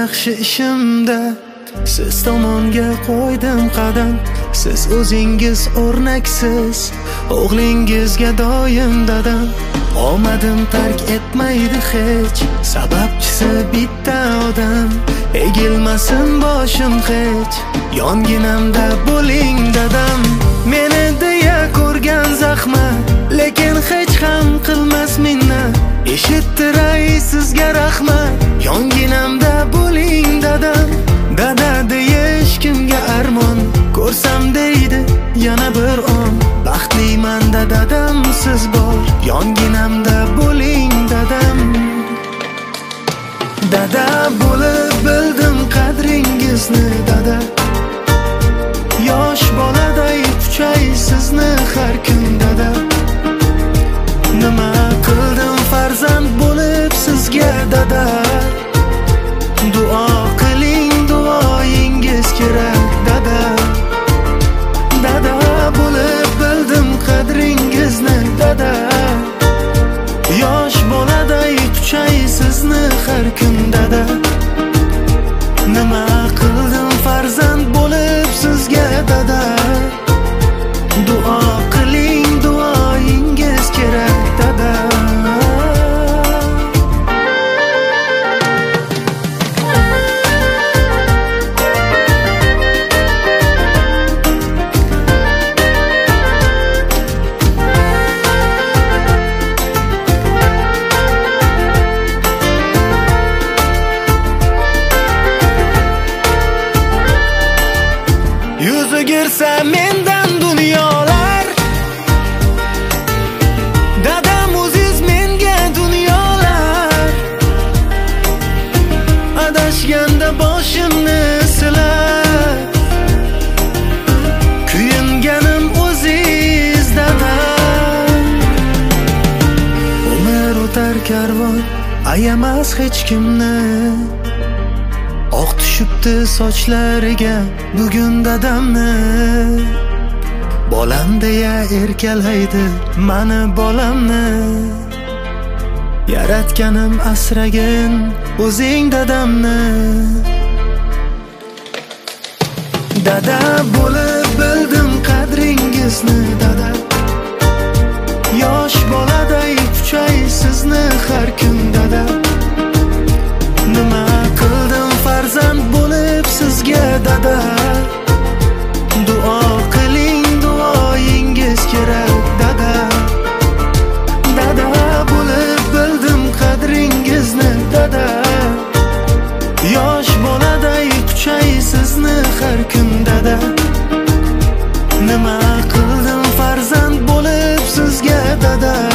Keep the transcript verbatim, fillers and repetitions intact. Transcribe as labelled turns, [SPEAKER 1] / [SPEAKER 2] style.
[SPEAKER 1] yaxshi ishimda siz tomonga qo'ydim qadam. Siz o'zingiz o'rnaksiz, o'g'lingizga doim dadam. Omadim tark etmaydi hech, sababchisi bitta odam. Egilmasin boshim hech, yonginamda bo'ling dadam. Meni deya ko'rgan zahmat, lekin hech ham qilmas minnat. Eshittiray sizga rahmat, yonginamda bo'ling dadam. Dada deyish kimga armon, ko'rsam deydi yana bir on. Baxtliman da dadam siz bor, yonginamda bo'ling dadam. Dada bo'lib bildim qadringizni dada. Yosh boladay kuchay sizni har kun dada. Nima qildim farzand bo'lib sizga dada. Duo qiling, duoyingiz kerak dada. Dada bo'lib bildim qadringizni dada. Yosh boladay kuchay sizni har kun dada. Nima qildim farzand bo'lib sizga dada. Duo qiling, duoyingiz kerak dada. Yuzi girsa mendan dunyolar, dadam o'ziz menga dunyolar. Adashganda boshimni silab, kuyinganim o'ziz dadam. Umr o'tar karvon, ayamas hech kimni. Oq tushibdi sochlariga bugun dadamni. Bolam deya erkalaydi mani bolamni. Yaratganim asragin o'zing dadamni. Dada bo'lib bildim qadringizni dada. Yosh boladay kuchay sizni har kun dada. Nima qildim farzand bo'lib sizga dada. Duo qiling, duoyingiz kerak dada. Dada bo'lib bildim qadringizni dada. Yosh boladay kuchay sizni har kun dada. Nima qildim farzand bo'lib sizga dada.